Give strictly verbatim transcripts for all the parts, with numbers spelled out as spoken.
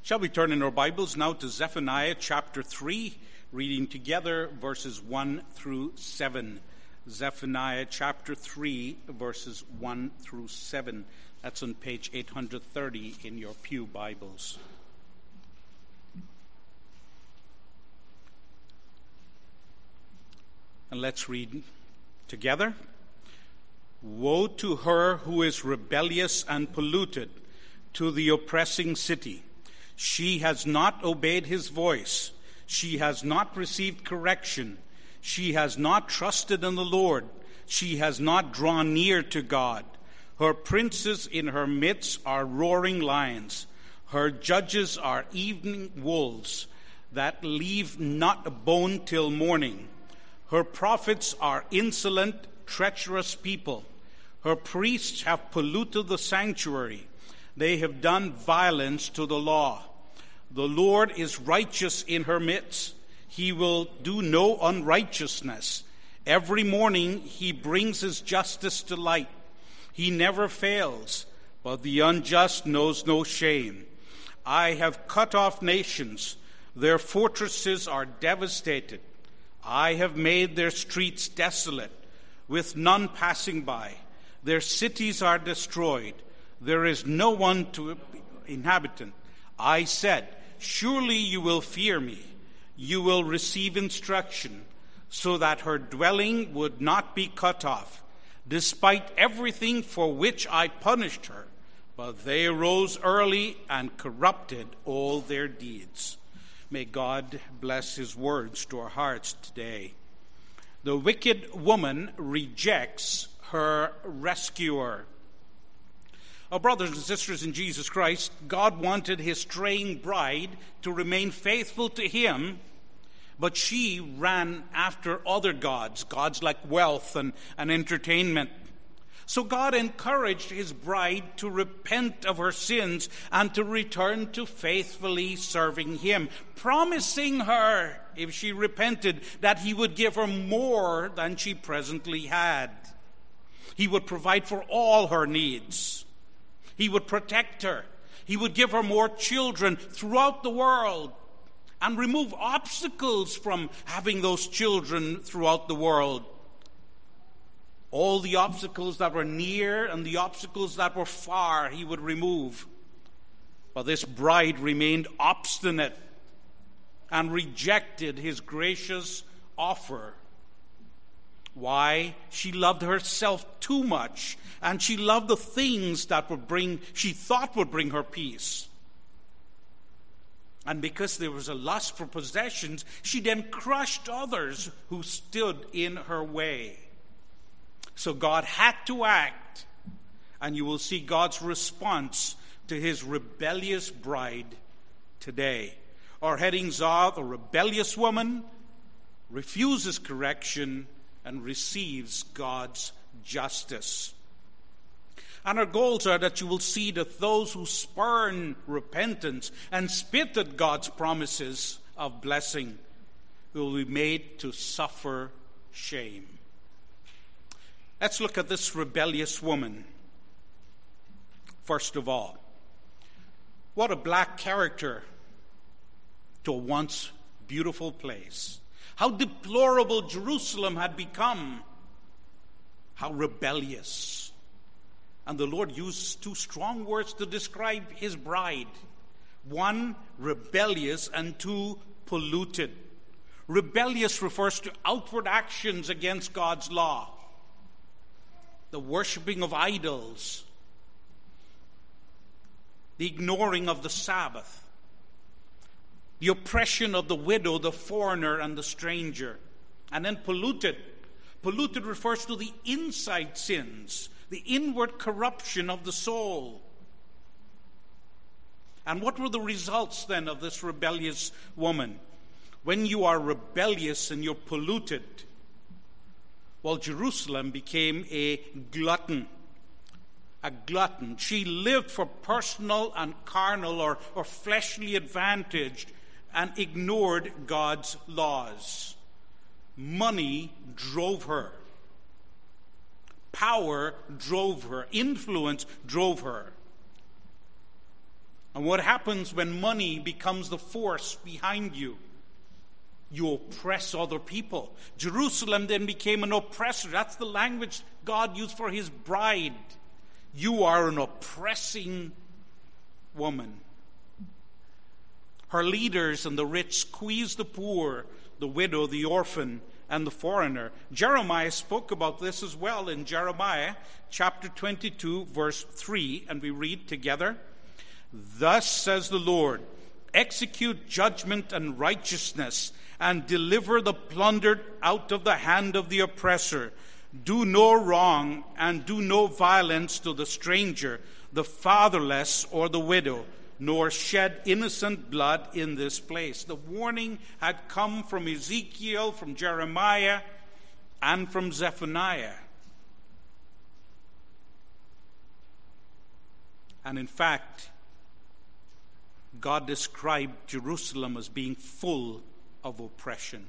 Shall we turn in our Bibles now to Zephaniah chapter three, reading together verses one through seven. Zephaniah chapter three, verses one through seven. That's on page eight hundred thirty in your pew Bibles. And let's read together. Woe to her who is rebellious and polluted, to the oppressing city. She has not obeyed his voice. She has not received correction. She has not trusted in the Lord. She has not drawn near to God. Her princes in her midst are roaring lions. Her judges are evening wolves that leave not a bone till morning. Her prophets are insolent, treacherous people. Her priests have polluted the sanctuary. They have done violence to the law. The Lord is righteous in her midst. He will do no unrighteousness. Every morning he brings his justice to light. He never fails, but the unjust knows no shame. I have cut off nations. Their fortresses are devastated. I have made their streets desolate, with none passing by. Their cities are destroyed. There is no one to inhabit. I said, surely you will fear me. You will receive instruction, so that her dwelling would not be cut off, despite everything for which I punished her. But they arose early and corrupted all their deeds. May God bless his words to our hearts today. The wicked woman rejects her rescuer. Our brothers and sisters in Jesus Christ, God wanted his straying bride to remain faithful to him, but she ran after other gods, gods like wealth and, and entertainment. So God encouraged his bride to repent of her sins and to return to faithfully serving him, promising her, if she repented, that he would give her more than she presently had. He would provide for all her needs. He would protect her. He would give her more children throughout the world and remove obstacles from having those children throughout the world. All the obstacles that were near and the obstacles that were far, he would remove. But this bride remained obstinate and rejected his gracious offer. Why? She loved herself too much, and she loved the things that would bring, she thought would bring her peace. And because there was a lust for possessions, she then crushed others who stood in her way. So God had to act, and you will see God's response to his rebellious bride today. Our headings are: the rebellious woman refuses correction and receives God's justice. And our goals are that you will see that those who spurn repentance and spit at God's promises of blessing will be made to suffer shame. Let's look at this rebellious woman. First of all, what a black character to a once beautiful place. How deplorable Jerusalem had become. How rebellious. And the Lord used two strong words to describe his bride. One, rebellious, and two, polluted. Rebellious refers to outward actions against God's law. The worshiping of idols. The ignoring of the Sabbath. The oppression of the widow, the foreigner, and the stranger. And then polluted. Polluted refers to the inside sins, the inward corruption of the soul. And what were the results then of this rebellious woman? When you are rebellious and you're polluted, well, Jerusalem became a glutton. A glutton. She lived for personal and carnal or, or fleshly advantage and ignored God's laws. Money drove her. Power drove her. Influence drove her. And what happens when money becomes the force behind you? You oppress other people. Jerusalem then became an oppressor. That's the language God used for his bride. You are an oppressing woman. Her leaders and the rich squeeze the poor, the widow, the orphan, and the foreigner. Jeremiah spoke about this as well in Jeremiah chapter twenty-two, verse three, and we read together, "Thus says the Lord, execute judgment and righteousness, and deliver the plundered out of the hand of the oppressor. Do no wrong, and do no violence to the stranger, the fatherless, or the widow, nor shed innocent blood in this place." The warning had come from Ezekiel, from Jeremiah, and from Zephaniah. And in fact, God described Jerusalem as being full of oppression.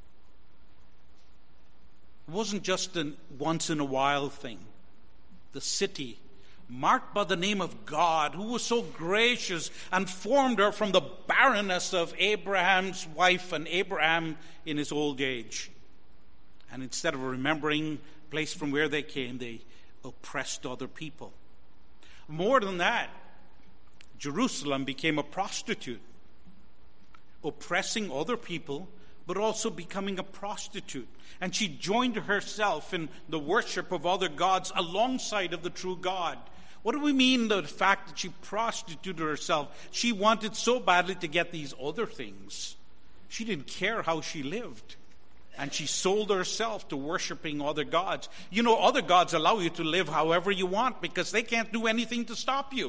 It wasn't just a once-in-a-while thing. The city, marked by the name of God, who was so gracious and formed her from the barrenness of Abraham's wife and Abraham in his old age. And instead of remembering the place from where they came, they oppressed other people. More than that, Jerusalem became a prostitute, oppressing other people, but also becoming a prostitute. And she joined herself in the worship of other gods alongside of the true God. What do we mean the fact that she prostituted herself? She wanted so badly to get these other things. She didn't care how she lived. And she sold herself to worshiping other gods. You know, other gods allow you to live however you want because they can't do anything to stop you.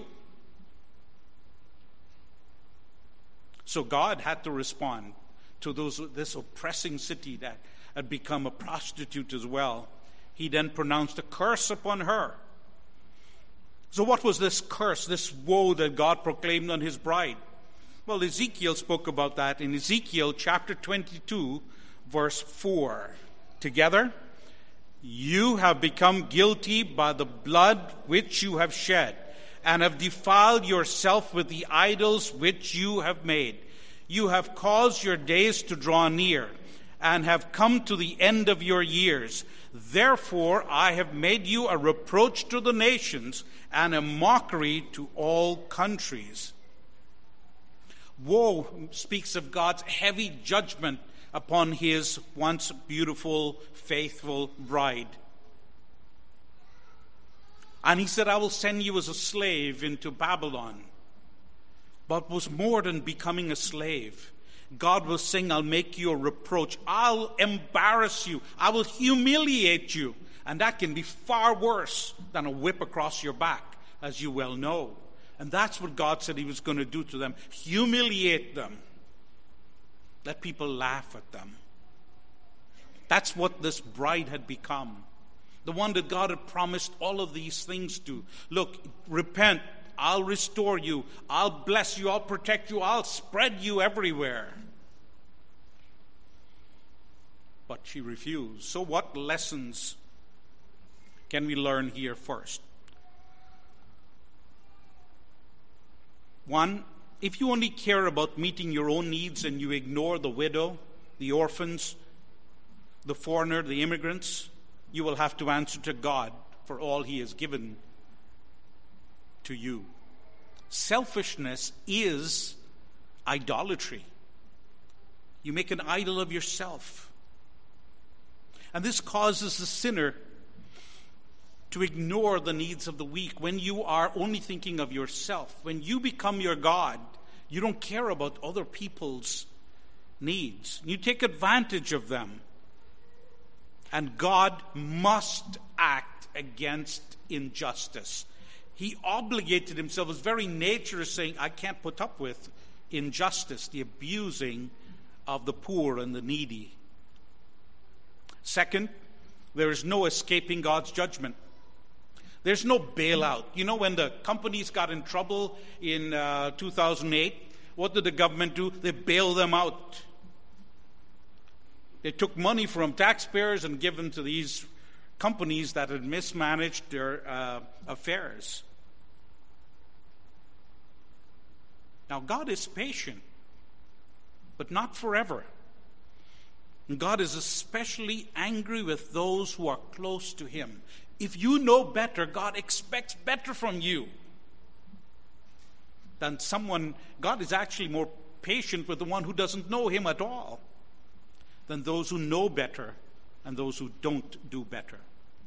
So God had to respond to those this oppressing city that had become a prostitute as well. He then pronounced a curse upon her. So what was this curse, this woe that God proclaimed on his bride? Well, Ezekiel spoke about that in Ezekiel chapter twenty-two, verse four. Together, "You have become guilty by the blood which you have shed, and have defiled yourself with the idols which you have made. You have caused your days to draw near, and have come to the end of your years. Therefore I have made you a reproach to the nations, and a mockery to all countries." Woe speaks of God's heavy judgment upon his once beautiful, faithful bride. And he said, "I will send you as a slave into Babylon." But was more than becoming a slave. God was saying, "I'll make you a reproach. I'll embarrass you. I will humiliate you." And that can be far worse than a whip across your back, as you well know. And that's what God said he was going to do to them. Humiliate them. Let people laugh at them. That's what this bride had become. The one that God had promised all of these things to. Look, repent. I'll restore you. I'll bless you. I'll protect you. I'll spread you everywhere. But she refused. So what lessons can we learn here first? One, if you only care about meeting your own needs and you ignore the widow, the orphans, the foreigner, the immigrants, you will have to answer to God for all he has given to you. Selfishness is idolatry. You make an idol of yourself. And this causes the sinner to ignore the needs of the weak. When you are only thinking of yourself, when you become your God, you don't care about other people's needs. You take advantage of them. And God must act against injustice. He obligated himself. His very nature is saying, I can't put up with injustice, the abusing of the poor and the needy. Second, there is no escaping God's judgment. There's no bailout. You know, when the companies got in trouble in uh, two thousand eight, what did the government do? They bailed them out. They took money from taxpayers and gave them to these companies that had mismanaged their uh, affairs. Now, God is patient, but not forever. And God is especially angry with those who are close to him. If you know better, God expects better from you than someone. God is actually more patient with the one who doesn't know him at all than those who know better and those who don't do better.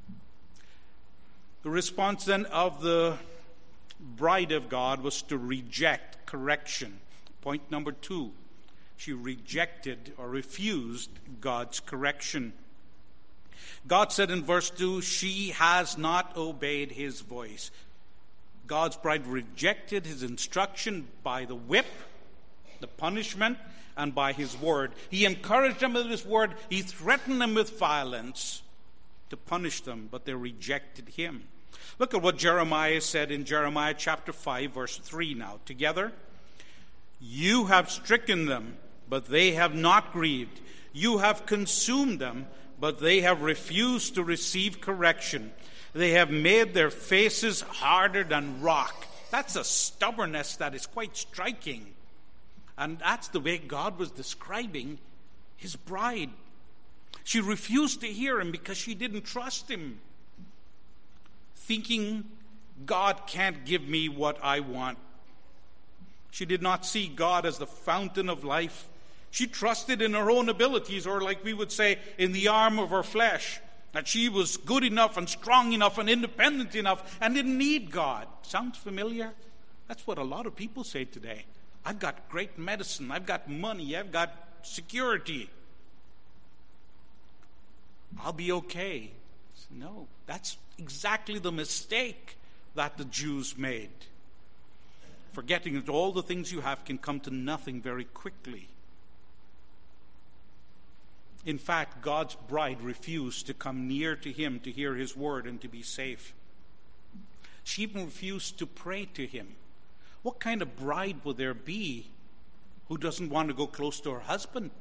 The response then of the bride of God was to reject correction. Point number two, she rejected or refused God's correction. God said in verse two, she has not obeyed his voice. God's bride rejected his instruction by the whip, the punishment, and by his word. He encouraged them with his word. He threatened them with violence to punish them, but they rejected him. Look at what Jeremiah said in Jeremiah chapter five, verse three now. Together, you have stricken them, but they have not grieved. You have consumed them, but they have refused to receive correction. They have made their faces harder than rock. That's a stubbornness that is quite striking. And that's the way God was describing his bride. She refused to hear him because she didn't trust him, thinking God can't give me what I want. She did not see God as the fountain of life. She trusted in her own abilities, or like we would say, in the arm of her flesh, that she was good enough and strong enough and independent enough and didn't need God. Sounds familiar? That's what a lot of people say today. I've got great medicine. I've got money. I've got security. I'll be okay. No, that's exactly the mistake that the Jews made. Forgetting that all the things you have can come to nothing very quickly. In fact, God's bride refused to come near to him to hear his word and to be safe. She even refused to pray to him. What kind of bride would there be who doesn't want to go close to her husband?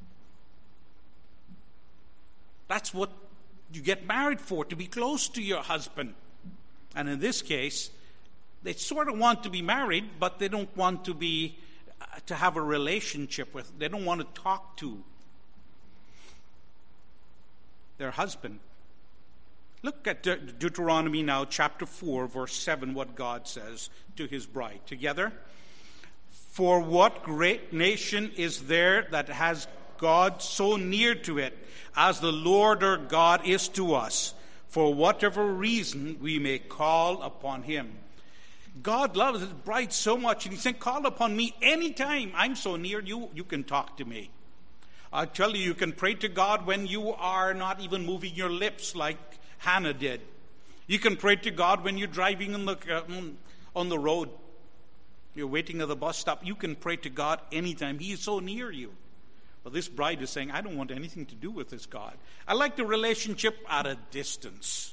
That's what you get married for, to be close to your husband. And in this case, they sort of want to be married, but they don't want to be uh, to have a relationship with. They don't want to talk to their husband. Look at De- Deuteronomy now, chapter four, verse seven, what God says to his bride. Together, for what great nation is there that has God so near to it as the Lord our God is to us, for whatever reason we may call upon him. God loves his bride so much, and he said, call upon me anytime. I'm so near you, you can talk to me. I tell you, you can pray to God when you are not even moving your lips like Hannah did. You can pray to God when you're driving on the, uh, on the road. You're waiting at the bus stop. You can pray to God anytime. He is so near you. But this bride is saying, I don't want anything to do with this God. I like the relationship at a distance.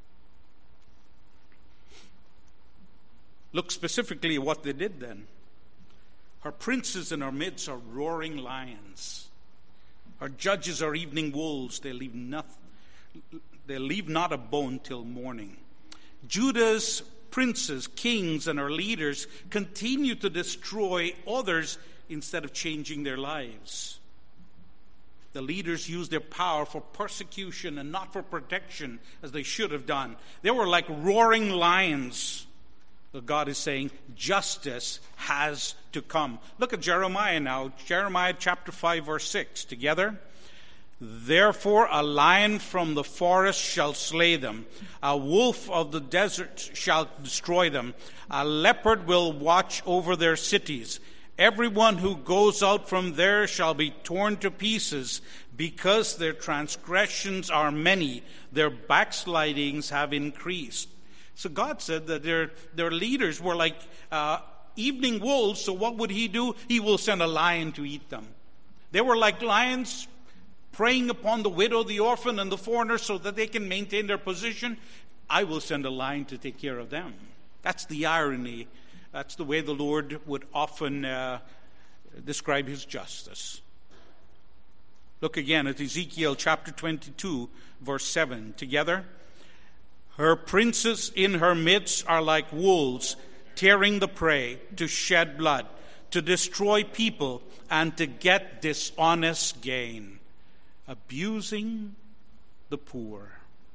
Look specifically at what they did then. Her princes in her midst are roaring lions. Her judges are evening wolves. They leave nothing. They leave not a bone till morning. Judah's princes, kings, and her leaders continue to destroy others instead of changing their lives. The leaders use their power for persecution and not for protection, as they should have done. They were like roaring lions. But God is saying justice has to come. Look at Jeremiah now. Jeremiah chapter five, verse six. Together. Therefore a lion from the forest shall slay them. A wolf of the desert shall destroy them. A leopard will watch over their cities. Everyone who goes out from there shall be torn to pieces, because their transgressions are many. Their backslidings have increased. So God said that their, their leaders were like uh, evening wolves. So what would he do? He will send a lion to eat them. They were like lions preying upon the widow, the orphan, and the foreigner so that they can maintain their position. I will send a lion to take care of them. That's the irony. That's the way the Lord would often uh, describe his justice. Look again at Ezekiel chapter twenty-two, verse seven. Together. Her princes in her midst are like wolves, tearing the prey to shed blood, to destroy people, and to get dishonest gain, abusing the poor.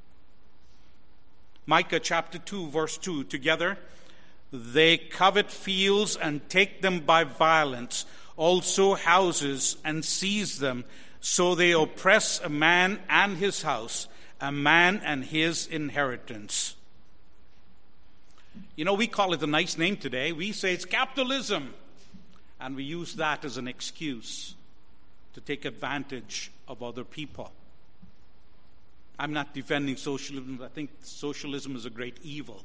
Micah chapter two, verse two, together. They covet fields and take them by violence, also houses, and seize them. So they oppress a man and his house, a man and his inheritance. You know, we call it a nice name today. We say it's capitalism. And we use that as an excuse to take advantage of other people. I'm not defending socialism. I think socialism is a great evil.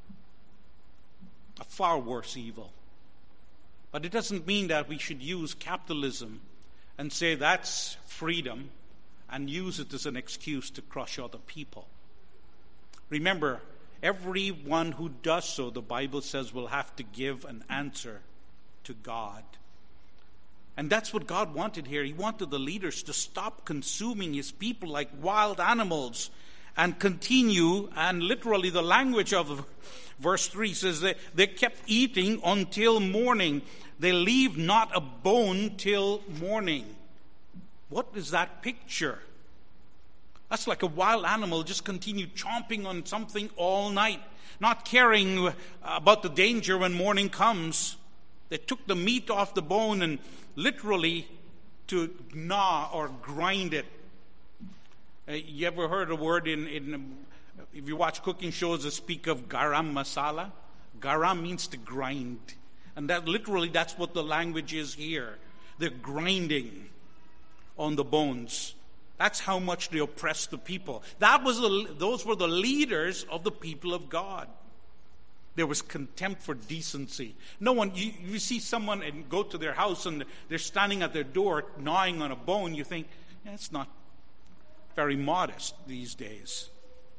A far worse evil. But it doesn't mean that we should use capitalism and say that's freedom and use it as an excuse to crush other people. Remember, everyone who does so, the Bible says, will have to give an answer to God. And that's what God wanted here. He wanted the leaders to stop consuming his people like wild animals and continue, and literally the language of verse three says that they kept eating until morning. They leave not a bone till morning. What is that picture? That's like a wild animal just continue chomping on something all night, not caring about the danger when morning comes. They took the meat off the bone and literally to gnaw or grind it. Uh, you ever heard a word in, in, if you watch cooking shows that speak of garam masala? Garam means to grind. And that literally, that's what the language is here. They're grinding on the bones. That's how much they oppress the people. That was the, those were the leaders of the people of God. There was contempt for decency. No one, you, you see someone and go to their house and they're standing at their door gnawing on a bone, you think, yeah, it's not very modest these days.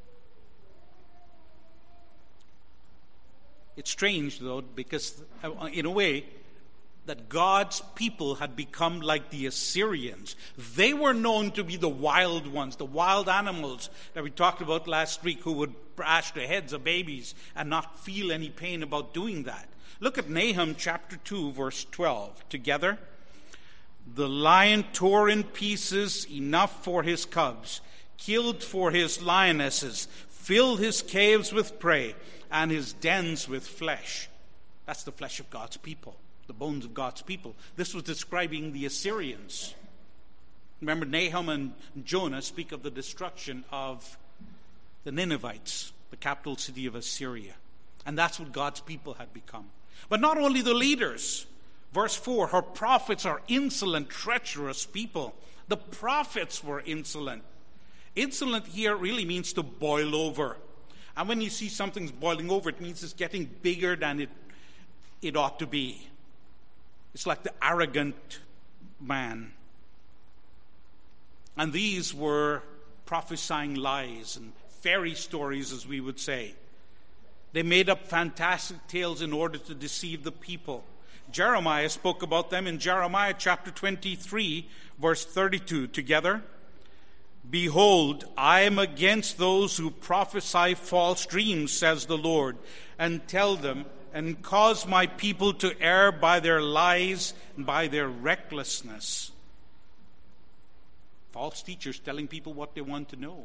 It's strange, though, because in a way, that God's people had become like the Assyrians. They were known to be the wild ones, the wild animals that we talked about last week, who would bash the heads of babies and not feel any pain about doing that. Look at Nahum chapter two, verse twelve. Together. The lion tore in pieces enough for his cubs, killed for his lionesses, filled his caves with prey, and his dens with flesh. That's the flesh of God's people, the bones of God's people. This was describing the Assyrians. Remember, Nahum and Jonah speak of the destruction of the Ninevites, the capital city of Assyria. And that's what God's people had become. But not only the leaders. Verse four, her prophets are insolent, treacherous people. The prophets were insolent. Insolent here really means to boil over. And when you see something's boiling over, it means it's getting bigger than it, it ought to be. It's like the arrogant man. And these were prophesying lies and fairy stories, as we would say. They made up fantastic tales in order to deceive the people. Jeremiah spoke about them in Jeremiah chapter twenty-three, verse thirty-two. Together. Behold, I am against those who prophesy false dreams, says the Lord, and tell them, and cause my people to err by their lies and by their recklessness. False teachers telling people what they want to know.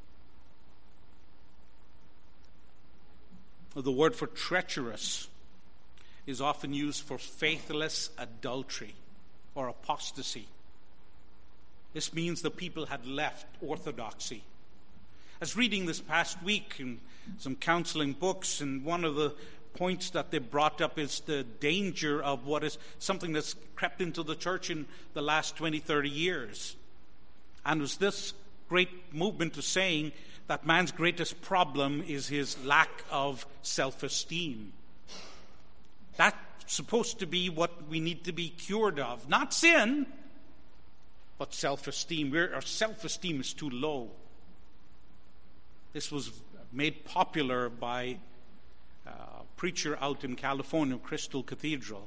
The word for treacherous is often used for faithless adultery or apostasy. This means the people had left orthodoxy. I was reading this past week in some counseling books, and one of the points that they brought up is the danger of what is something that's crept into the church in the last twenty, thirty years. And it was this great movement of saying that man's greatest problem is his lack of self-esteem. That's supposed to be what we need to be cured of. Not sin, but self-esteem. We're, our self-esteem is too low. This was made popular by a preacher out in California, Crystal Cathedral.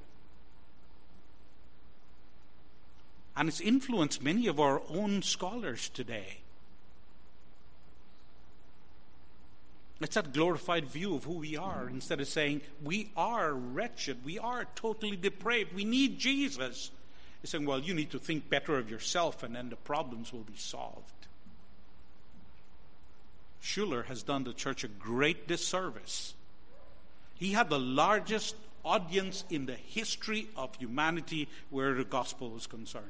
And it's influenced many of our own scholars today. It's that glorified view of who we are, instead of saying, we are wretched, we are totally depraved, we need Jesus. He's saying, well, you need to think better of yourself, and then the problems will be solved. Schuller has done the church a great disservice. He had the largest audience in the history of humanity where the gospel was concerned,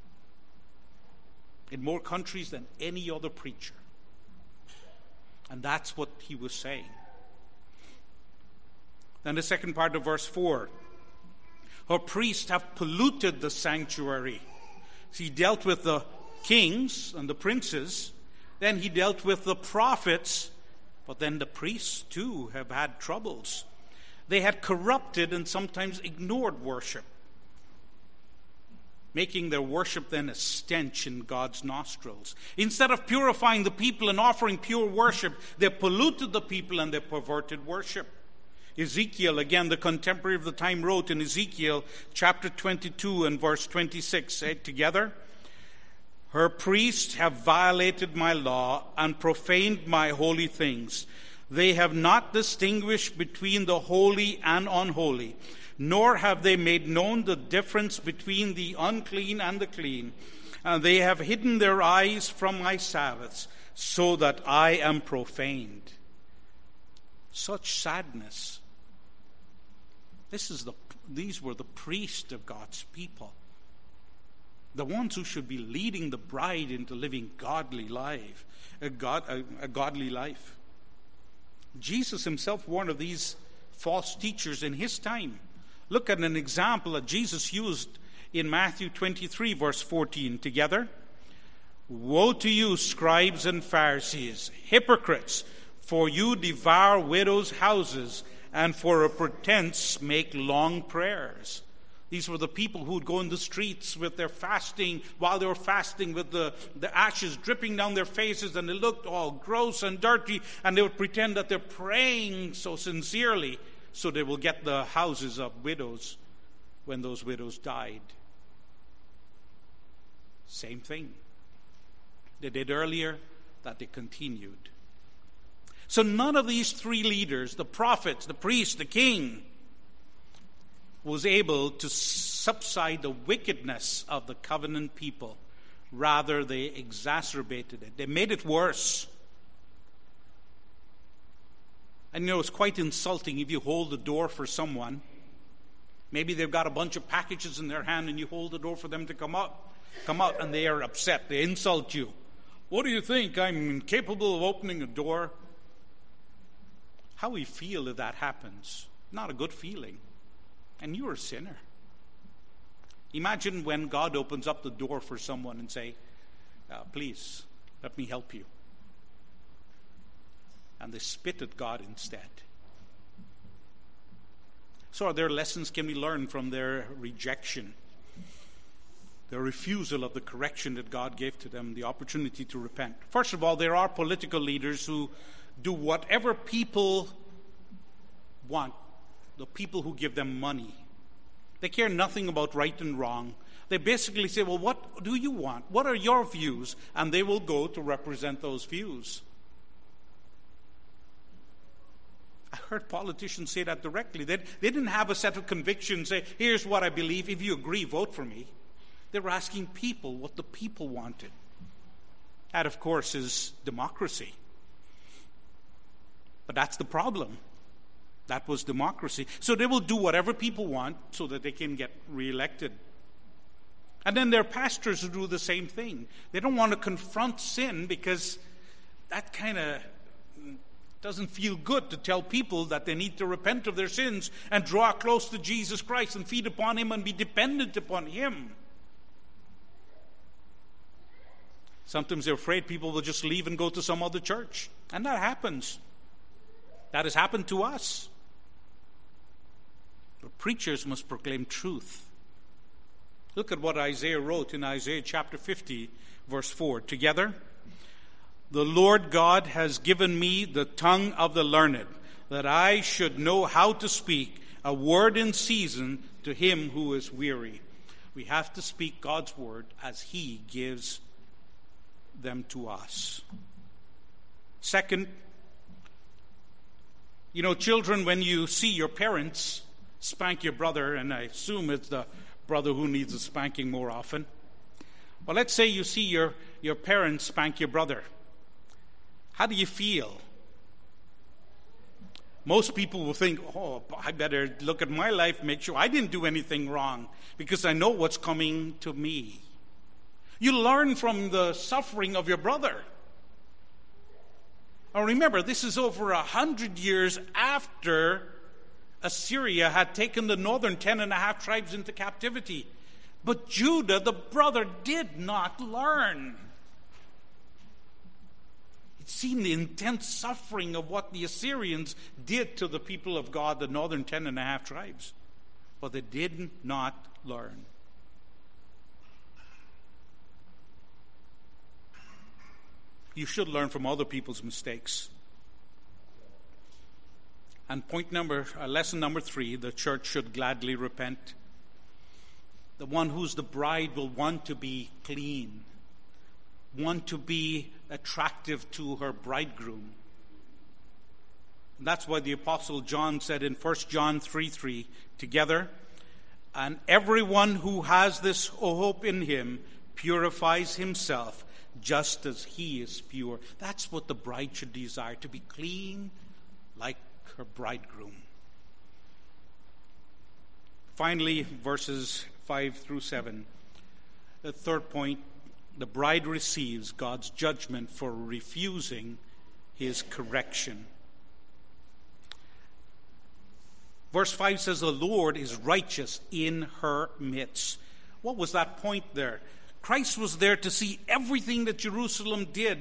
in more countries than any other preacher. And that's what he was saying. Then the second part of verse four. Her priests have polluted the sanctuary. So he dealt with the kings and the princes. Then he dealt with the prophets. But then the priests too have had troubles. They had corrupted and sometimes ignored worship, making their worship then a stench in God's nostrils. Instead of purifying the people and offering pure worship, they polluted the people and they perverted worship. Ezekiel, again, the contemporary of the time, wrote in Ezekiel chapter twenty-two and verse twenty-six, say it together. Her priests have violated my law and profaned my holy things. They have not distinguished between the holy and unholy, nor have they made known the difference between the unclean and the clean. And they have hidden their eyes from my Sabbaths, so that I am profaned. Such sadness. This is the, these were the priests of God's people, the ones who should be leading the bride into living godly life, a, God, a, a godly life. Jesus himself warned of these false teachers in his time. Look at an example that Jesus used in Matthew twenty-three, verse fourteen. Together. Woe to you, scribes and Pharisees, hypocrites, for you devour widows' houses, and for a pretense make long prayers. These were the people who would go in the streets with their fasting, while they were fasting, with the, the ashes dripping down their faces, and they looked all gross and dirty, and they would pretend that they're praying so sincerely, so they will get the houses of widows when those widows died. Same thing. They did earlier, that they continued. So none of these three leaders, the prophets, the priest, the king, was able to subside the wickedness of the covenant people. Rather, they exacerbated it. They made it worse. And you know, it's quite insulting if you hold the door for someone. Maybe they've got a bunch of packages in their hand and you hold the door for them to come out. Come out and they are upset. They insult you. What do you think? I'm incapable of opening a door. How we feel if that happens. Not a good feeling. And you're a sinner. Imagine when God opens up the door for someone and say, uh, please, let me help you. And they spit at God instead. So are there lessons can we learn from their rejection? Their refusal of the correction that God gave to them, the opportunity to repent. First of all, there are political leaders who do whatever people want. The people who give them money. They care nothing about right and wrong. They basically say, well, what do you want? What are your views? And they will go to represent those views. I heard politicians say that directly. They, they didn't have a set of convictions, say, here's what I believe. If you agree, vote for me. They were asking people what the people wanted. That, of course, is democracy. But that's the problem. That was democracy. So they will do whatever people want so that they can get reelected. And then there are pastors who do the same thing. They don't want to confront sin because that kind of doesn't feel good to tell people that they need to repent of their sins and draw close to Jesus Christ and feed upon Him and be dependent upon Him. Sometimes they're afraid people will just leave and go to some other church. And that happens. That has happened to us. But preachers must proclaim truth. Look at what Isaiah wrote in Isaiah chapter fifty, verse four. Together, the Lord God has given me the tongue of the learned, that I should know how to speak a word in season to him who is weary. We have to speak God's word as He gives them to us. Second, You know, children, when you see your parents spank your brother, and I assume it's the brother who needs a spanking more often. Well, let's say you see your, your parents spank your brother. How do you feel? Most people will think, oh, I better look at my life, make sure I didn't do anything wrong, because I know what's coming to me. You learn from the suffering of your brother. Now remember, this is over a hundred years after Assyria had taken the northern ten and a half tribes into captivity. But Judah, the brother, did not learn. He'd seen the intense suffering of what the Assyrians did to the people of God, the northern ten and a half tribes. But they did not learn. You should learn from other people's mistakes. And point number, uh, lesson number three, the church should gladly repent. The one who's the bride will want to be clean, want to be attractive to her bridegroom. And that's why the Apostle John said in First John three three, together, and everyone who has this hope in him purifies himself just as he is pure. That's what the bride should desire, to be clean like her bridegroom. Finally, verses five through seven. The third point, the bride receives God's judgment for refusing his correction. Verse five says, the Lord is righteous in her midst. What was that point there? Christ was there to see everything that Jerusalem did.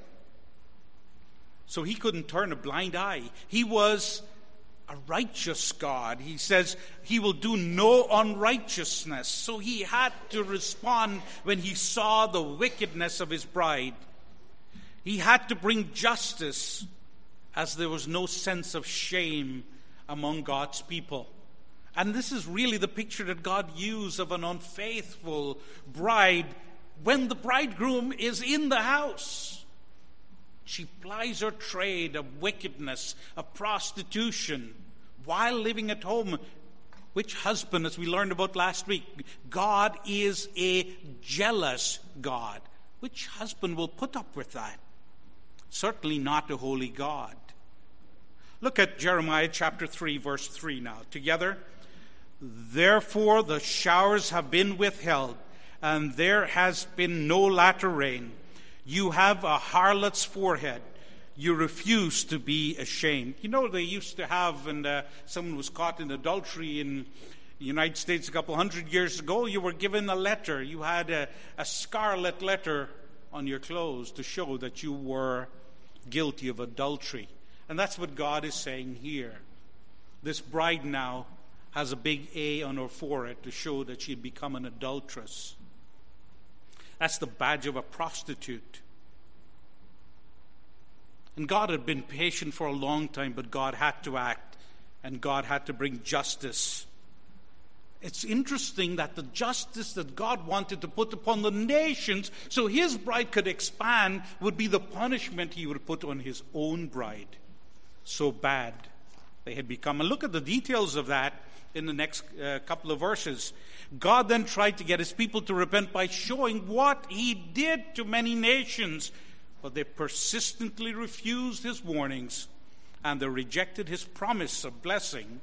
So he couldn't turn a blind eye. He was a righteous God. He says he will do no unrighteousness. So he had to respond when he saw the wickedness of his bride. He had to bring justice, as there was no sense of shame among God's people. And this is really the picture that God used of an unfaithful bride when the bridegroom is in the house. She plies her trade of wickedness, of prostitution, while living at home. Which husband, as we learned about last week, God is a jealous God. Which husband will put up with that? Certainly not a holy God. Look at Jeremiah chapter three, verse three now. Together. Therefore the showers have been withheld, and there has been no latter rain. You have a harlot's forehead. You refuse to be ashamed. You know, they used to have, and uh, someone was caught in adultery in the United States a couple hundred years ago, you were given a letter. You had a, a scarlet letter on your clothes to show that you were guilty of adultery. And that's what God is saying here. This bride now has a big A on her forehead to show that she had become an adulteress. That's the badge of a prostitute. And God had been patient for a long time, but God had to act, and God had to bring justice. It's interesting that the justice that God wanted to put upon the nations so his bride could expand would be the punishment he would put on his own bride. So bad they had become. And look at the details of that in the next uh, couple of verses. God then tried to get his people to repent by showing what he did to many nations, but they persistently refused his warnings, and they rejected his promise of blessing.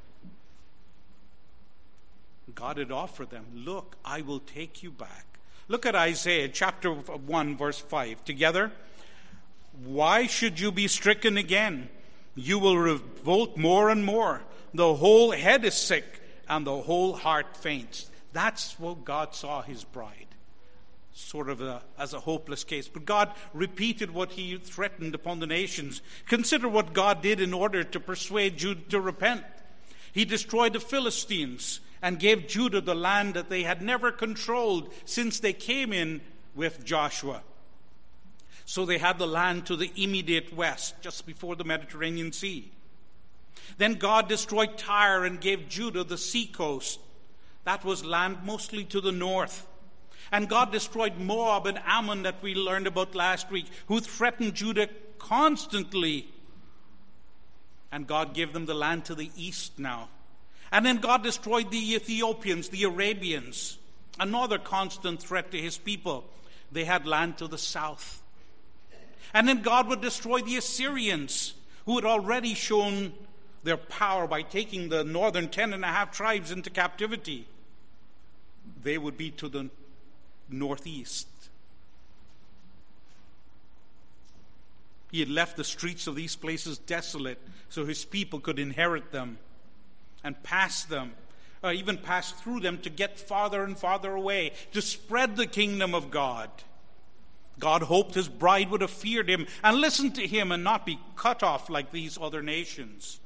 God had offered them, look, I will take you back. Look at Isaiah chapter one, verse five. Together, why should you be stricken again? You will revolt more and more. The whole head is sick, and the whole heart faints. That's what God saw his bride, sort of a, as a hopeless case. But God repeated what he threatened upon the nations. Consider what God did in order to persuade Judah to repent. He destroyed the Philistines and gave Judah the land that they had never controlled since they came in with Joshua. So they had the land to the immediate west, just before the Mediterranean Sea. Then God destroyed Tyre and gave Judah the seacoast. That was land mostly to the north. And God destroyed Moab and Ammon that we learned about last week, who threatened Judah constantly. And God gave them the land to the east now. And then God destroyed the Ethiopians, the Arabians, another constant threat to his people. They had land to the south. And then God would destroy the Assyrians, who had already shown their power by taking the northern ten and a half tribes into captivity. They would be to the northeast. He had left the streets of these places desolate so his people could inherit them and pass them, or even pass through them to get farther and farther away, to spread the kingdom of God. God hoped his bride would have feared him and listened to him and not be cut off like these other nations.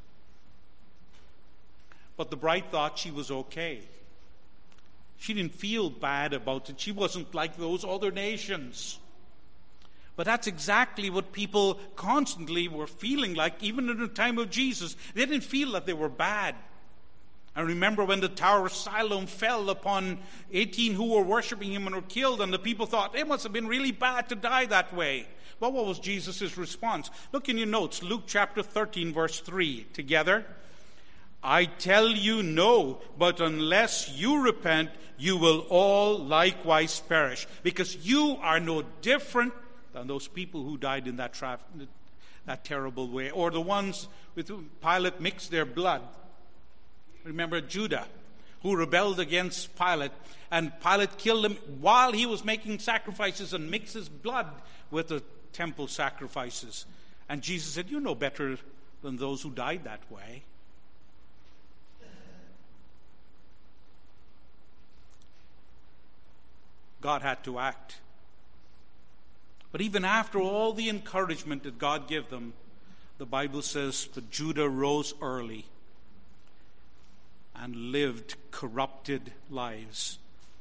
But the bride thought she was okay. She didn't feel bad about it. She wasn't like those other nations. But that's exactly what people constantly were feeling like, even in the time of Jesus. They didn't feel that they were bad. I remember when the Tower of Siloam fell upon eighteen who were worshiping him and were killed, and the people thought, it must have been really bad to die that way. Well, what was Jesus' response? Look in your notes, Luke chapter thirteen, verse three, together. I tell you no, but unless you repent, you will all likewise perish, because you are no different than those people who died in that, tra- that terrible way, or the ones with whom Pilate mixed their blood. Remember Judah, who rebelled against Pilate, and Pilate killed him while he was making sacrifices and mixed his blood with the temple sacrifices. And Jesus said, you're no better than those who died that way. God had to act. But even after all the encouragement that God gave them, the Bible says that Judah rose early and lived corrupted lives.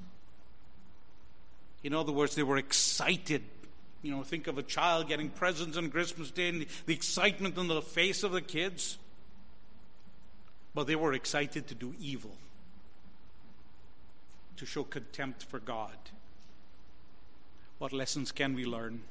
In other words, they were excited. You know, think of a child getting presents on Christmas Day and the, the excitement on the face of the kids. But they were excited to do evil, to show contempt for God. What lessons can we learn?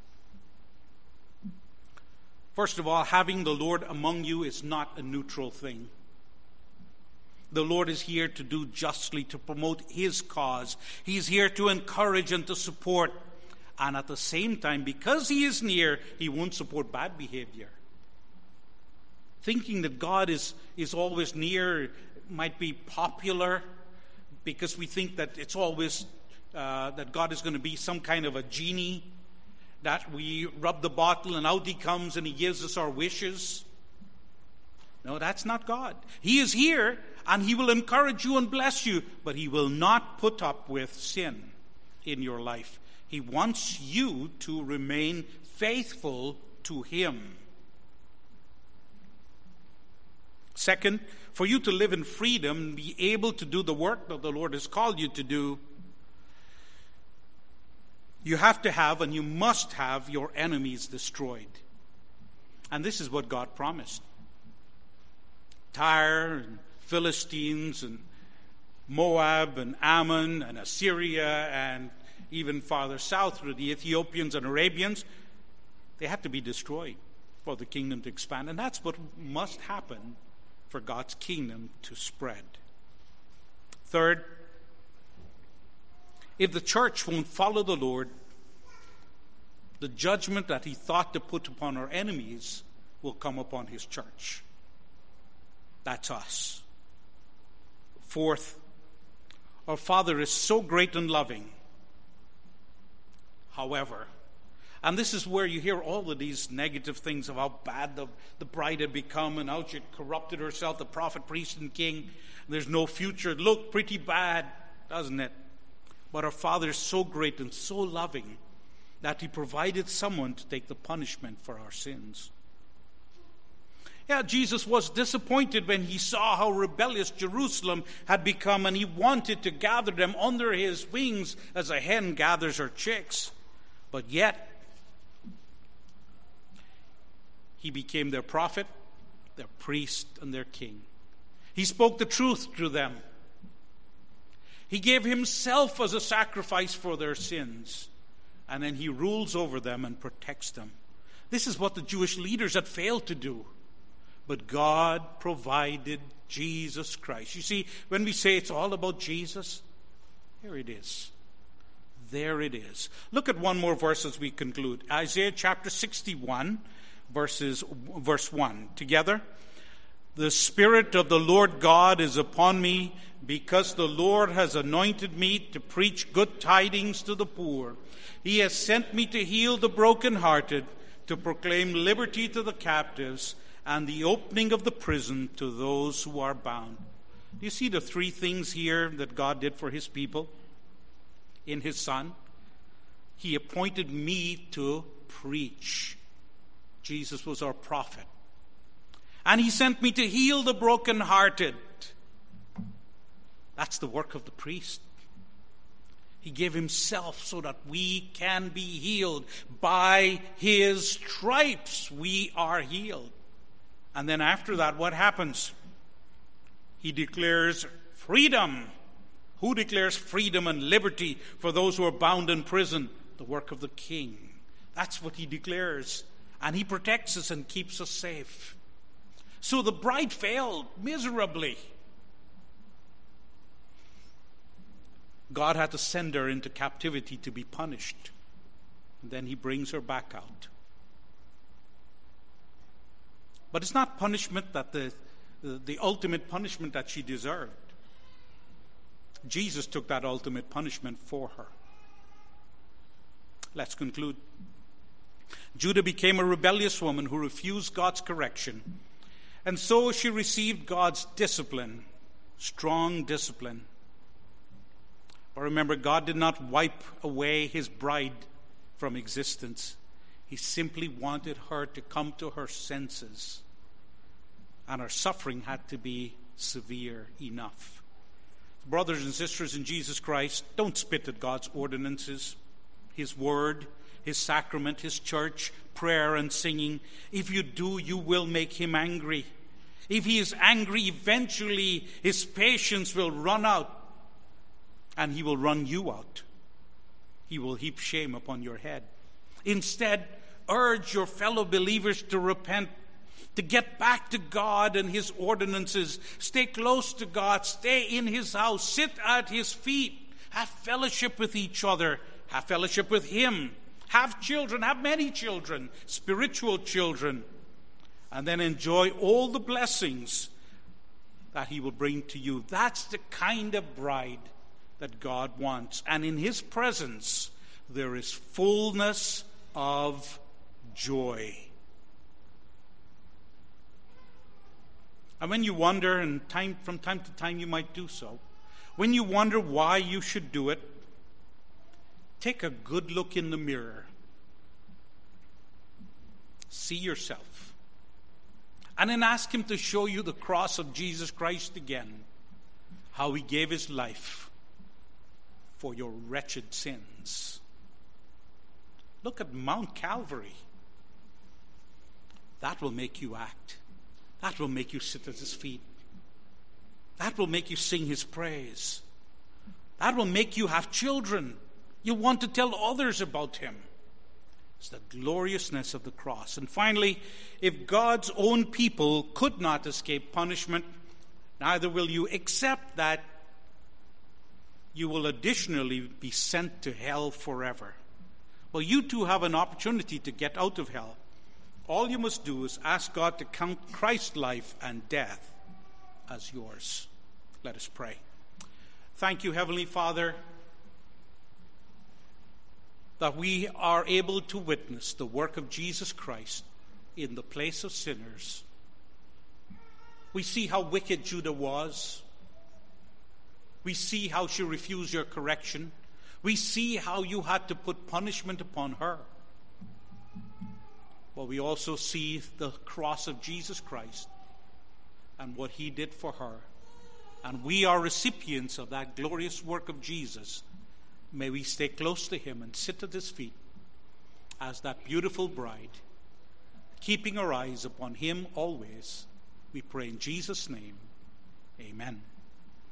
First of all, having the Lord among you is not a neutral thing. The Lord is here to do justly, to promote his cause. He's here to encourage and to support. And at the same time, because he is near, he won't support bad behavior. Thinking that God is, is always near might be popular because we think that it's always uh, that God is going to be some kind of a genie, that we rub the bottle and out he comes and he gives us our wishes. No, that's not God. He is here and he will encourage you and bless you, but he will not put up with sin in your life. He wants you to remain faithful to him. Second, for you to live in freedom and be able to do the work that the Lord has called you to do, you have to have and you must have your enemies destroyed. And this is what God promised. Tyre and Philistines and Moab and Ammon and Assyria and even farther south through the Ethiopians and Arabians, they had to be destroyed for the kingdom to expand. And that's what must happen for God's kingdom to spread. Third, if the church won't follow the Lord, the judgment that he thought to put upon our enemies will come upon his church. That's us. Fourth, our Father is so great and loving. However, and this is where you hear all of these negative things of how bad the, the bride had become and how she had corrupted herself, the prophet, priest, and king. There's no future. It looked pretty bad, doesn't it? But our Father is so great and so loving that he provided someone to take the punishment for our sins. Yeah, Jesus was disappointed when he saw how rebellious Jerusalem had become, and he wanted to gather them under his wings as a hen gathers her chicks. But yet, he became their prophet, their priest, and their king. He spoke the truth to them. He gave himself as a sacrifice for their sins. And then he rules over them and protects them. This is what the Jewish leaders had failed to do. But God provided Jesus Christ. You see, when we say it's all about Jesus, here it is. There it is. Look at one more verse as we conclude. Isaiah chapter sixty-one, verses, verse one. Together. The Spirit of the Lord God is upon me, because the Lord has anointed me to preach good tidings to the poor. He has sent me to heal the brokenhearted, to proclaim liberty to the captives, and the opening of the prison to those who are bound. Do you see the three things here that God did for his people in his Son? He appointed me to preach. Jesus was our prophet. And he sent me to heal the brokenhearted. That's the work of the priest. He gave himself so that we can be healed. By his stripes we are healed. And then after that, what happens? He declares freedom. Who declares freedom and liberty for those who are bound in prison? The work of the King. That's what he declares. And he protects us and keeps us safe. So the bride failed miserably. God had to send her into captivity to be punished. And then he brings her back out. But it's not punishment that the, the, the ultimate punishment that she deserved. Jesus took that ultimate punishment for her. Let's conclude. Judah became a rebellious woman who refused God's correction. And so she received God's discipline, strong discipline. But remember, God did not wipe away his bride from existence. He simply wanted her to come to her senses. And her suffering had to be severe enough. Brothers and sisters in Jesus Christ, don't spit at God's ordinances, his word, his sacrament, his church, prayer and singing. If you do, you will make him angry. If he is angry, eventually his patience will run out, and he will run you out. He will heap shame upon your head. Instead, urge your fellow believers to repent, to get back to God and his ordinances. Stay close to God. Stay in his house. Sit at his feet. Have fellowship with each other. Have fellowship with him. Have children. Have many children. Spiritual children. And then enjoy all the blessings that he will bring to you. That's the kind of bride that God wants. And in his presence, there is fullness of joy. And when you wonder, and time, from time to time you might do so, when you wonder why you should do it, take a good look in the mirror. See yourself. And then ask him to show you the cross of Jesus Christ again. How he gave his life for your wretched sins. Look at Mount Calvary. That will make you act. That will make you sit at his feet. That will make you sing his praise. That will make you have children. You want to tell others about him. It's the gloriousness of the cross. And finally, if God's own people could not escape punishment, neither will you accept that you will additionally be sent to hell forever. Well, you too have an opportunity to get out of hell. All you must do is ask God to count Christ's life and death as yours. Let us pray. Thank you, Heavenly Father, that we are able to witness the work of Jesus Christ in the place of sinners. We see how wicked Judah was. We see how she refused your correction. We see how you had to put punishment upon her. But we also see the cross of Jesus Christ and what he did for her. And we are recipients of that glorious work of Jesus. May we stay close to him and sit at his feet as that beautiful bride, keeping our eyes upon him always. We pray in Jesus' name. Amen.